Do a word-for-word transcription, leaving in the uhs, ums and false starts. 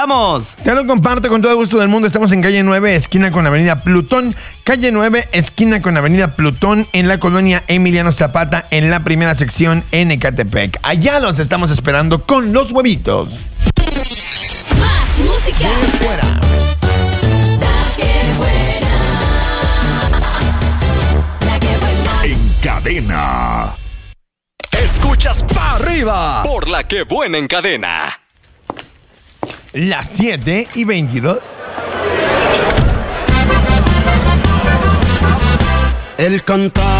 ¡Vamos! Te lo comparto con todo gusto del mundo. Estamos en calle nueve, esquina con avenida Plutón. Calle nueve, esquina con avenida Plutón, en la colonia Emiliano Zapata, en la primera sección en Ecatepec. Allá los estamos esperando con los huevitos. Más música. Fuera. La que buena. La que buena. En cadena. Escuchas pa' arriba por la que buena en cadena. Las siete y veintidós. El cantar